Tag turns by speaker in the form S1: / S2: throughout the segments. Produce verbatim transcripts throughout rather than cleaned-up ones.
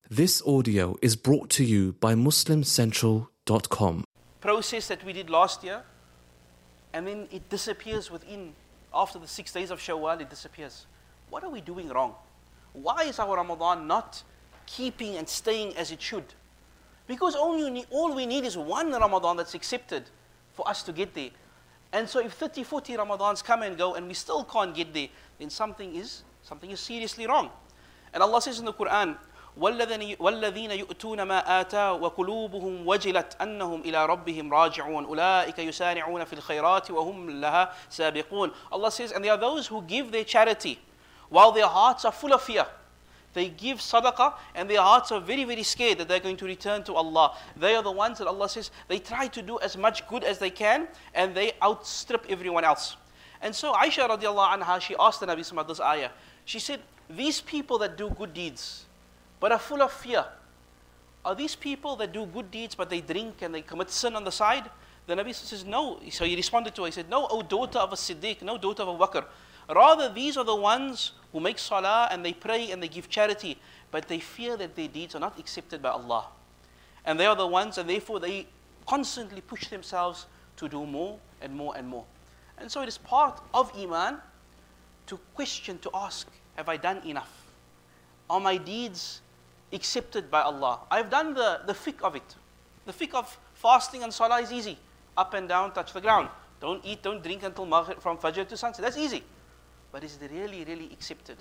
S1: This audio is brought to you by muslim central dot com.
S2: Process that we did last year, and then it disappears within, after the six days of Shawwal, it disappears. What are we doing wrong? Why is our Ramadan not keeping and staying as it should? Because only need, all we need is one Ramadan that's accepted for us to get there. And so if thirty, forty Ramadans come and go and we still can't get there, then something is, something is seriously wrong. And Allah says in the Quran, وَالَّذِينَ يُؤْتُونَ مَا آتَاهُ وَقُلُوبُهُمْ وَجِلَتْ أَنَّهُمْ إِلَىٰ رَبِّهِمْ رَاجِعُونَ أُولَٰئِكَ يُسَارِعُونَ فِي الْخَيْرَاتِ وَهُمْ لَهَا سَابِقُونَ. Allah says, and there are those who give their charity while their hearts are full of fear. They give sadaqah and their hearts are very, very scared that they're going to return to Allah. They are the ones that Allah says, they try to do as much good as they can and they outstrip everyone else. And so Aisha radiallahu anha, she asked the Nabi about this ayah. She said, these people that do good deeds, but are full of fear, are these people that do good deeds but they drink and they commit sin on the side? The Nabi says, no. So he responded to her, he said, no, O daughter of a Siddiq, no daughter of a Bakr. Rather, these are the ones who make salah and they pray and they give charity, but they fear that their deeds are not accepted by Allah. And they are the ones, and therefore they constantly push themselves to do more and more and more. And so it is part of Iman to question, to ask, have I done enough? Are my deeds accepted by Allah? I've done the, the fiqh of it. The fiqh of fasting and salah is easy. Up and down, touch the ground. Don't eat, don't drink until maghrib, from fajr to sunset. That's easy. But is it really, really accepted?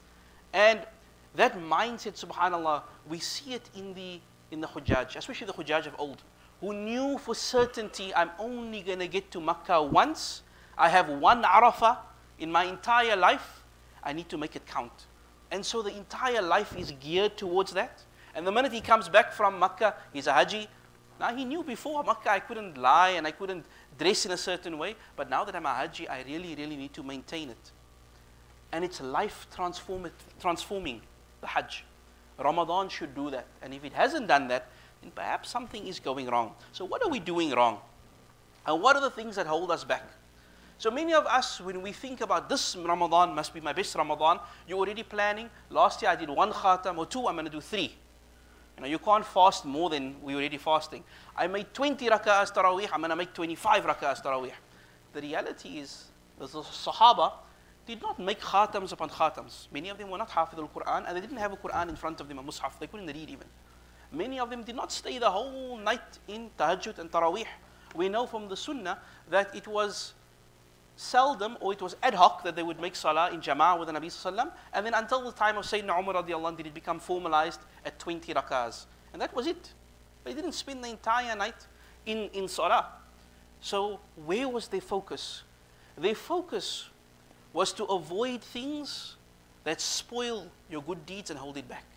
S2: And that mindset, subhanAllah, we see it in the in the Hujjaj, especially the Hujjaj of old, who knew for certainty, I'm only going to get to Makkah once. I have one Arafah in my entire life. I need to make it count. And so the entire life is geared towards that. And the minute he comes back from Makkah, he's a Haji. Now he knew before Makkah I couldn't lie and I couldn't dress in a certain way. But now that I'm a Haji, I really, really need to maintain it. And it's life transform transforming, the Hajj. Ramadan should do that. And if it hasn't done that, then perhaps something is going wrong. So what are we doing wrong? And what are the things that hold us back? So many of us, when we think about this Ramadan must be my best Ramadan, you're already planning. Last year I did one khatam or two, I'm going to do three. You know, you can't fast more than we're already fasting. I made twenty rak'ahs tarawih, I'm going to make twenty-five rak'ahs tarawih. The reality is, the Sahaba did not make khatams upon khatams. Many of them were not hafidh al-Quran and they didn't have a Quran in front of them, a mushaf. They couldn't read even. Many of them did not stay the whole night in tahajjud and tarawih. We know from the sunnah that it was seldom or it was ad hoc that they would make salah in jama'ah with the Nabi sallallahu, and then until the time of Sayyidina Umar radiallahu anh did it become formalized at twenty rak'ahs. And that was it. They didn't spend the entire night in, in salah. So where was their focus? Their focus was to avoid things that spoil your good deeds and hold it back.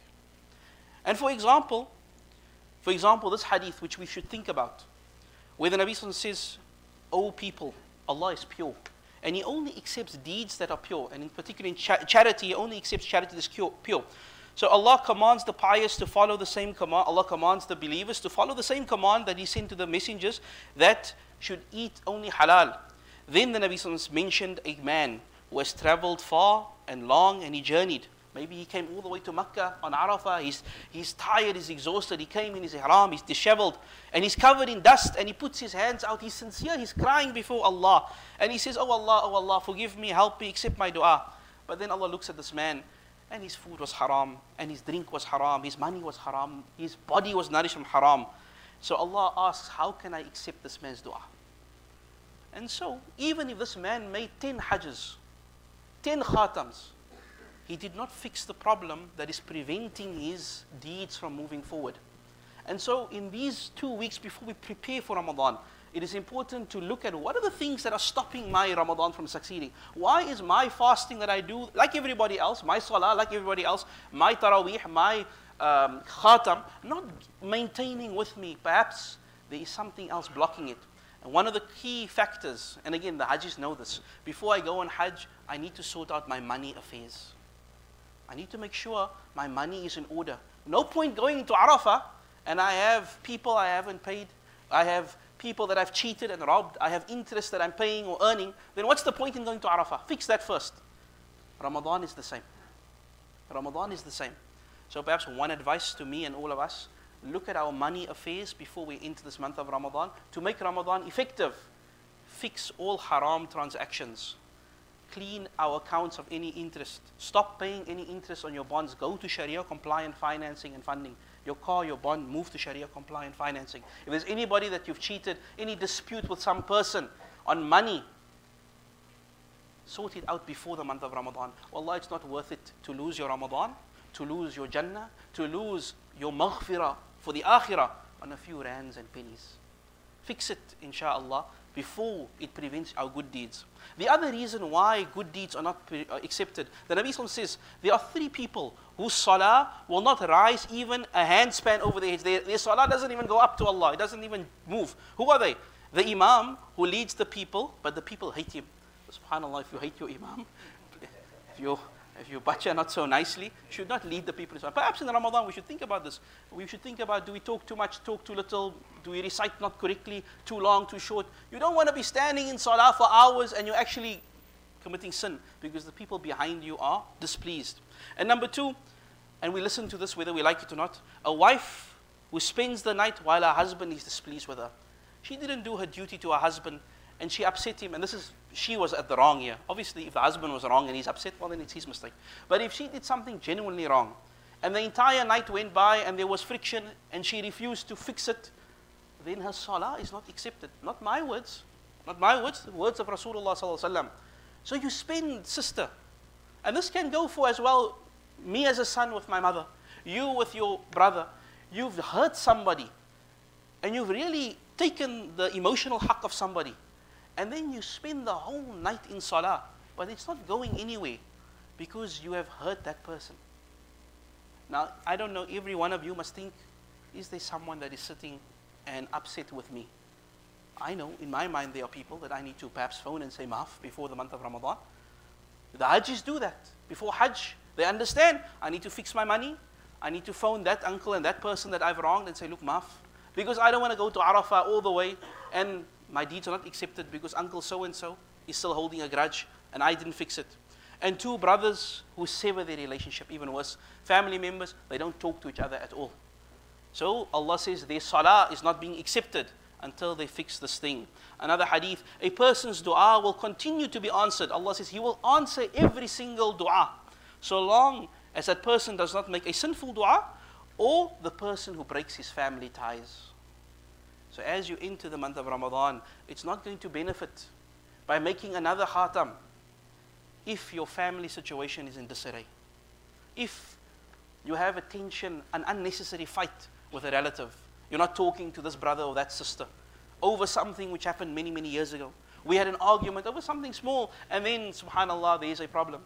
S2: And for example, for example, this hadith which we should think about, where the Nabi sallallahu says, O people, Allah is pure. And He only accepts deeds that are pure. And in particular in cha charity, He only accepts charity that's pure. So Allah commands the pious to follow the same command. Allah commands the believers to follow the same command that He sent to the messengers, that should eat only halal. Then the Nabi sallallahu alaihi wasallam mentioned a man who has traveled far and long and he journeyed. Maybe he came all the way to Makkah on Arafah, he's, he's tired, he's exhausted, he came in his ihram, he's disheveled, and he's covered in dust, and he puts his hands out, he's sincere, he's crying before Allah, and he says, oh Allah, oh Allah, forgive me, help me, accept my dua. But then Allah looks at this man, and his food was haram, and his drink was haram, his money was haram, his body was nourished from haram. So Allah asks, how can I accept this man's dua? And so, even if this man made ten hajjs, ten khatams, he did not fix the problem that is preventing his deeds from moving forward. And so in these two weeks before we prepare for Ramadan, it is important to look at what are the things that are stopping my Ramadan from succeeding. Why is my fasting that I do, like everybody else, my salah, like everybody else, my tarawih, my um, khatam, not maintaining with me? Perhaps there is something else blocking it. And one of the key factors, and again the Hajjis know this, before I go on Hajj, I need to sort out my money affairs. I need to make sure my money is in order. No point going to Arafah and I have people I haven't paid, I have people that I've cheated and robbed, I have interest that I'm paying or earning, then what's the point in going to Arafah? Fix that first. Ramadan is the same. Ramadan is the same. So perhaps one advice to me and all of us, look at our money affairs before we enter this month of Ramadan. To make Ramadan effective, fix all haram transactions. Clean our accounts of any interest. Stop paying any interest on your bonds. Go to Sharia compliant financing and funding. Your car, your bond, move to Sharia compliant financing. If there's anybody that you've cheated, any dispute with some person on money, sort it out before the month of Ramadan. Wallah, it's not worth it to lose your Ramadan, to lose your Jannah, to lose your maghfirah for the akhirah on a few rands and pennies. Fix it, inshaAllah, before it prevents our good deeds. The other reason why good deeds are not pre- uh, accepted, the Nabi Sallallahu says, there are three people whose salah will not rise even a handspan over their heads. Their, their salah doesn't even go up to Allah. It doesn't even move. Who are they? The Imam who leads the people, but the people hate him. SubhanAllah, if you hate your Imam, if you if you bacha not so nicely, you should not lead the people. Perhaps in Ramadan we should think about this. We should think about, do we talk too much, talk too little? Do we recite not correctly, too long, too short? You don't want to be standing in salah for hours and you're actually committing sin because the people behind you are displeased. And number two, and we listen to this whether we like it or not, a wife who spends the night while her husband is displeased with her. She didn't do her duty to her husband and she upset him, and this is, she was at the wrong here. Obviously, if the husband was wrong and he's upset, well then it's his mistake. But if she did something genuinely wrong, and the entire night went by and there was friction and she refused to fix it, then her salah is not accepted. Not my words, not my words, the words of Rasulullah sallallahu alaihi wasallam. So you spend, sister, and this can go for as well, me as a son with my mother, you with your brother, you've hurt somebody, and you've really taken the emotional haqq of somebody, and then you spend the whole night in salah, but it's not going anywhere because you have hurt that person. Now, I don't know, every one of you must think, is there someone that is sitting and upset with me? I know, in my mind, there are people that I need to perhaps phone and say maaf before the month of Ramadan. The Hajjis do that. Before Hajj, they understand, I need to fix my money. I need to phone that uncle and that person that I've wronged and say, look, maaf. Because I don't want to go to Arafah all the way and my deeds are not accepted because uncle so-and-so is still holding a grudge and I didn't fix it. And two brothers who sever their relationship, even worse. Family members, they don't talk to each other at all. So Allah says their salah is not being accepted until they fix this thing. Another hadith, a person's dua will continue to be answered. Allah says He will answer every single dua, so long as that person does not make a sinful dua or the person who breaks his family ties. So as you enter the month of Ramadan, it's not going to benefit by making another khatam if your family situation is in disarray. If you have a tension, an unnecessary fight with a relative, you're not talking to this brother or that sister over something which happened many, many years ago. We had an argument over something small, and then, subhanAllah, there is a problem.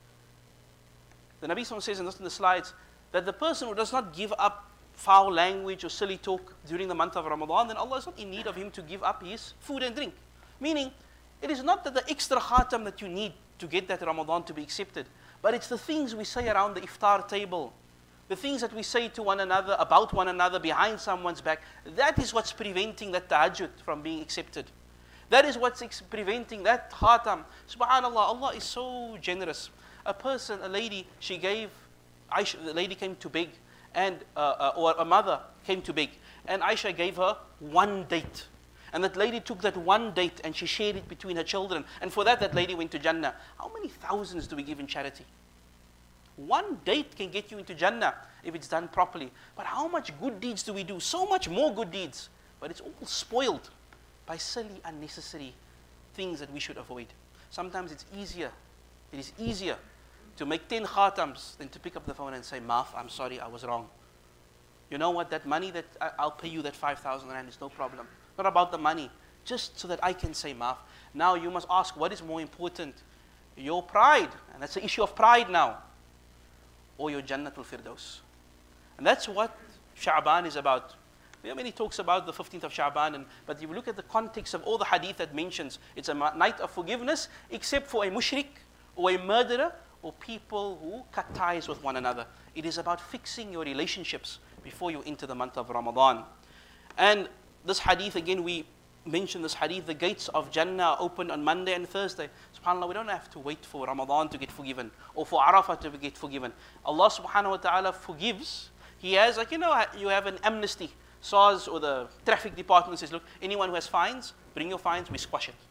S2: The Nabi Sallallahu says in this in the slides that the person who does not give up foul language or silly talk during the month of Ramadan, then Allah is not in need of him to give up his food and drink. Meaning, it is not that the extra khatam that you need to get that Ramadan to be accepted, but it's the things we say around the iftar table, the things that we say to one another, about one another, behind someone's back. That is what's preventing that tahajjud from being accepted. That is what's ex- preventing that khatam. SubhanAllah, Allah is so generous. A person, a lady, she gave, Aisha, the lady came to beg, and uh, uh, or a mother came to beg, and Aisha gave her one date. And that lady took that one date and she shared it between her children. And for that, that lady went to Jannah. How many thousands do we give in charity? One date can get you into Jannah if it's done properly. But how much good deeds do we do? So much more good deeds. But it's all spoiled by silly, unnecessary things that we should avoid. Sometimes it's easier. It is easier to make ten khatams than to pick up the phone and say, maaf, I'm sorry, I was wrong. You know what, that money that I, I'll pay you that five thousand rand is no problem. Not about the money, just so that I can say maaf. Now you must ask, what is more important? Your pride, and that's the issue of pride now, or your Jannatul Firdaus. And that's what Sha'ban is about. There are many talks about the fifteenth of Sha'ban, and, but if you look at the context of all the hadith that mentions, it's a night of forgiveness, except for a mushrik, or a murderer, or people who cut ties with one another. It is about fixing your relationships before you enter the month of Ramadan. And this hadith, again, we mentioned this hadith, the gates of Jannah are open on Monday and Thursday. SubhanAllah, we don't have to wait for Ramadan to get forgiven or for Arafah to get forgiven. Allah subhanahu wa ta'ala forgives. He has, like, you know, you have an amnesty. SARS or the traffic department says, look, anyone who has fines, bring your fines, we squash it.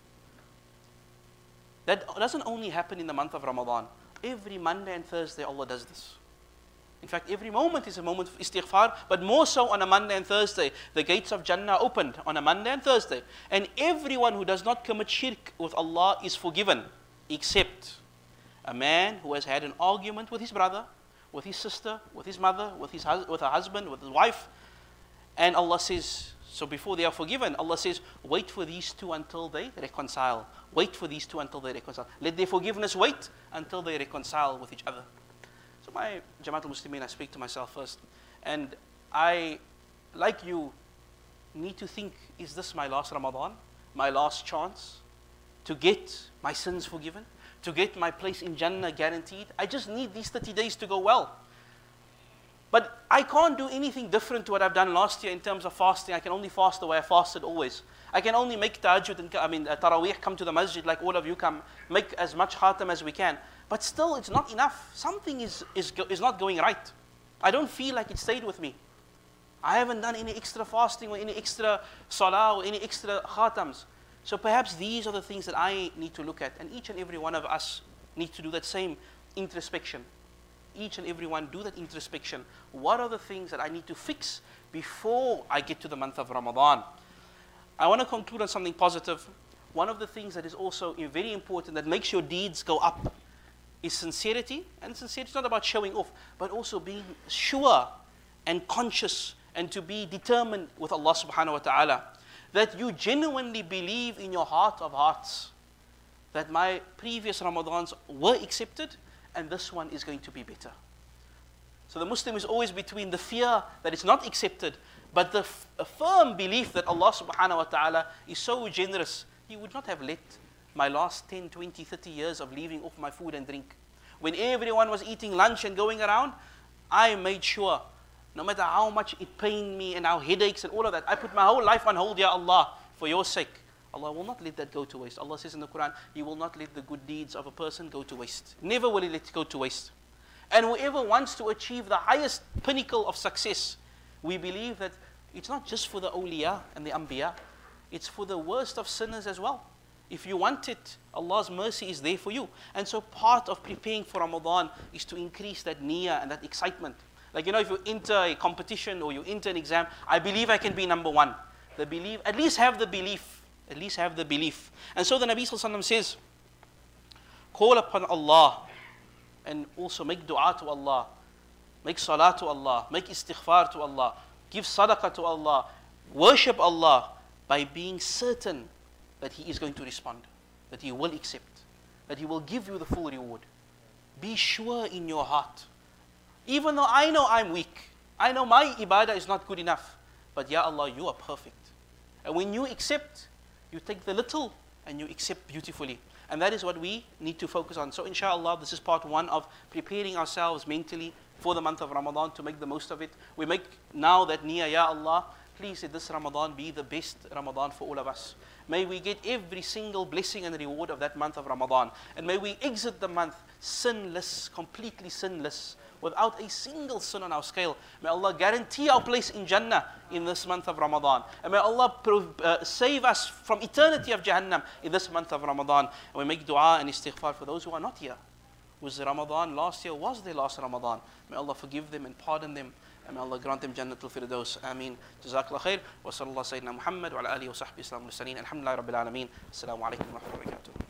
S2: That doesn't only happen in the month of Ramadan. Every Monday and Thursday, Allah does this. In fact, every moment is a moment of istighfar, but more so on a Monday and Thursday. The gates of Jannah are opened on a Monday and Thursday. And everyone who does not commit shirk with Allah is forgiven, except a man who has had an argument with his brother, with his sister, with his mother, with his hus- with her husband, with his wife. And Allah says, so before they are forgiven, Allah says, wait for these two until they reconcile. Wait for these two until they reconcile. Let their forgiveness wait until they reconcile with each other. So my Jamaat al-Muslimin, I speak to myself first. And I, like you, need to think, is this my last Ramadan? My last chance to get my sins forgiven? To get my place in Jannah guaranteed? I just need these thirty days to go well. But I can't do anything different to what I've done last year in terms of fasting. I can only fast the way I fasted always. I can only make tahajjud and I mean uh, taraweeh, come to the masjid like all of you come, make as much khatam as we can. But still, it's not enough. Something is, is, is not going right. I don't feel like it stayed with me. I haven't done any extra fasting or any extra salah or any extra khatams. So perhaps these are the things that I need to look at. And each and every one of us need to do that same introspection. Each and every one do that introspection. What are the things that I need to fix before I get to the month of Ramadan? I want to conclude on something positive. One of the things that is also very important that makes your deeds go up is sincerity. And sincerity is not about showing off, but also being sure and conscious and to be determined with Allah subhanahu wa ta'ala. That you genuinely believe in your heart of hearts that my previous Ramadans were accepted and this one is going to be better. So the Muslim is always between the fear that it's not accepted, but the f- a firm belief that Allah subhanahu wa ta'ala is so generous. He would not have let my last ten, twenty, thirty years of leaving off my food and drink. When everyone was eating lunch and going around, I made sure, no matter how much it pained me and our headaches and all of that, I put my whole life on hold, Ya Allah, for your sake. Allah will not let that go to waste. Allah says in the Quran, He will not let the good deeds of a person go to waste. Never will He let it go to waste. And whoever wants to achieve the highest pinnacle of success, we believe that it's not just for the awliya and the anbiya, it's for the worst of sinners as well. If you want it, Allah's mercy is there for you. And so part of preparing for Ramadan is to increase that niyyah and that excitement. Like, you know, if you enter a competition or you enter an exam, I believe I can be number one. The belief, at least have the belief. At least have the belief. And so the Nabi sallallahu alaihi wasallam says, call upon Allah and also make dua to Allah. Make salah to Allah. Make istighfar to Allah. Give sadaqah to Allah. Worship Allah by being certain that He is going to respond. That He will accept. That He will give you the full reward. Be sure in your heart. Even though I know I'm weak. I know my ibadah is not good enough. But Ya Allah, you are perfect. And when you accept, you take the little and you accept beautifully. And that is what we need to focus on. So inshallah, this is part one of preparing ourselves mentally for the month of Ramadan to make the most of it. We make now that niyyah, Ya Allah, please let this Ramadan be the best Ramadan for all of us. May we get every single blessing and reward of that month of Ramadan. And may we exit the month sinless, completely sinless, without a single sin on our scale. May Allah guarantee our place in Jannah in this month of Ramadan. And may Allah prov- uh, save us from eternity of Jahannam in this month of Ramadan. And we make dua and istighfar for those who are not here. Was Ramadan last year was their last Ramadan. May Allah forgive them and pardon them. And may Allah grant them Jannatul Firdaus. Ameen. Jazakallah khair. Wa sallallahu Sayyidina Muhammad wa ala alihi wa sahbihi sallam al-saleen. Alhamdulillah Rabbil Alameen. Assalamu alaikum wa rahmatullahi wa barakatuh.